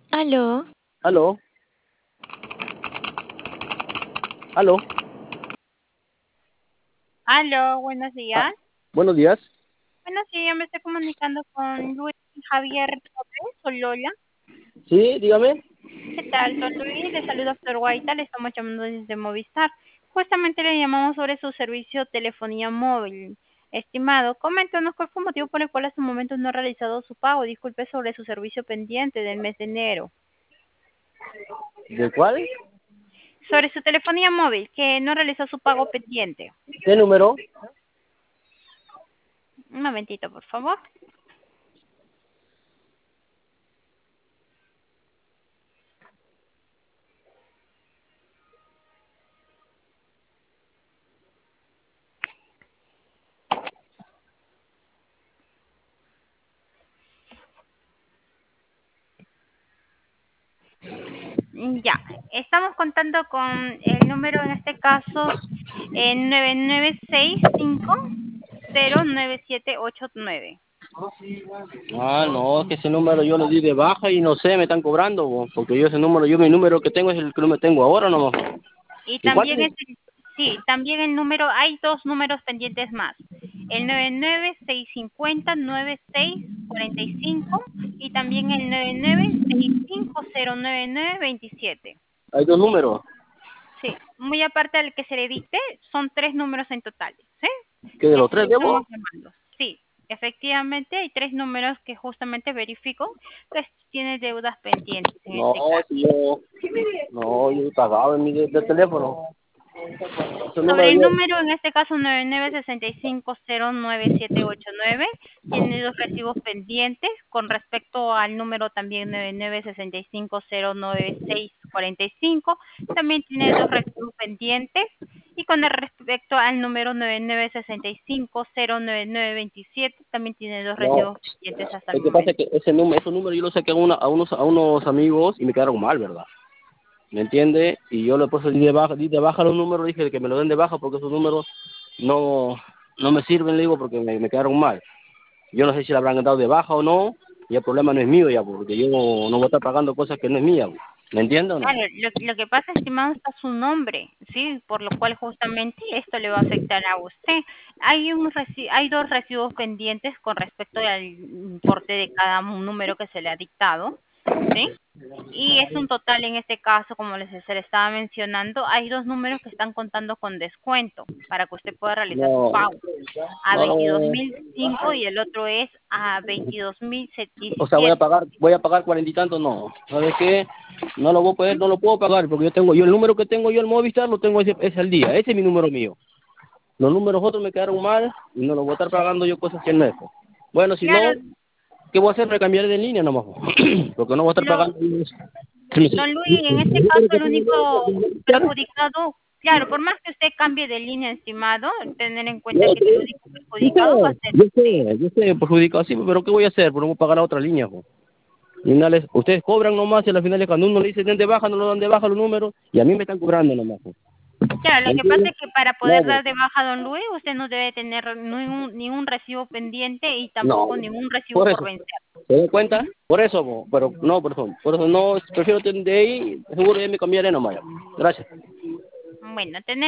Aló, Aló, aló. aló, buenos Ah, días. buenos días. Bueno, sí, yo me estoy comunicando con Luis Javier Torres o Lola. Sí, dígame. ¿Qué tal, don Luis? Le saluda Flor Guaita, le estamos llamando desde Movistar. Justamente le llamamos sobre su servicio de telefonía móvil. Estimado, coméntanos cuál fue el motivo por el cual hasta el momento no ha realizado su pago. Disculpe sobre su servicio pendiente del mes de enero. ¿De cuál? Sobre su telefonía móvil, que no realizó su pago pendiente. ¿Qué número? Un momentito, por favor. Ya, estamos contando con el número en este caso 9965099789. Ah, no, es que ese número yo lo di de baja y no sé, me están cobrando, bo, porque yo ese número, yo mi número que tengo es el que no me tengo ahora nomás. Y ¿Y cuál también es? sí, también el número, hay dos números pendientes más. El 996509645 y también el 9965099927. Hay dos números. Sí, muy aparte del que se le dicte, son tres números en total, ¿sí? ¿Qué de Que los se le tres debo? estamos llamando. Sí, efectivamente hay tres números que justamente verifico que tiene deudas pendientes en No, este caso. si yo, no, yo he pagado en mi de teléfono. Ese Sobre número el yo, número, en este caso 9965099789, tiene dos recibos pendientes. Con respecto al número también 9965099645, también tiene dos recibos pendientes. Y con respecto al número 9965099927, también tiene dos no. recibos pendientes hasta el Lo que pasa es momento. que ese número, esos números yo los saqué a unos amigos y me quedaron mal, ¿verdad? ¿Me entiende? Y yo le puse di de baja los números, dije que me lo den de baja porque esos números no, no me sirven, le digo, porque me quedaron mal. Yo no sé si la habrán dado de baja o no, y el problema no es mío ya, porque yo no voy a estar pagando cosas que no es mía, ¿me entiende o no? Claro, lo que pasa, estimado, está su nombre, ¿sí? Por lo cual justamente esto le va a afectar a usted. Hay dos recibos pendientes con respecto al importe de cada número que se le ha dictado, ¿sí? Y es un total en este caso, como se le estaba mencionando, hay dos números que están contando con descuento para que usted pueda realizar su No, pago. A no, 22.005 y el otro es a o sea, voy a 22.017. pagar, cuarenta y tantos, no. ¿Sabes qué? No lo voy a poder, no lo puedo pagar, porque yo el número que tengo yo, el Movistar, lo tengo ese al día, ese es mi número mío. Los números otros me quedaron mal y no los voy a estar pagando yo cosas que no es. Bueno, si Claro, no, ¿qué voy a hacer? Me cambiaré de línea nomás, porque no voy a estar lo, pagando. Sí, sí. Don Luis, en este caso el único perjudicado, claro, por más que usted cambie de línea, estimado, tener en Yo cuenta que el único perjudicado va a sé, ser yo usted. sé, yo sé, perjudicado, sí, pero ¿qué voy a hacer? Pues no voy a pagar a otra línea, jo. Finales, ustedes cobran nomás y al final cuando uno le dice den de baja, no lo dan de baja los números y a mí me están cobrando nomás, jo. Claro, ¿Me lo que pasa entiendes? es que para No, poder dar de baja a Don Luis, usted no debe tener ningún recibo pendiente y no, tampoco ningún recibo por por eso, vencer. ¿se dan cuenta? Ujú. Por eso, jo, pero no, por eso no, prefiero tener de ahí, seguro ya me cambiaré nomás. Ya. Gracias. Bueno, tener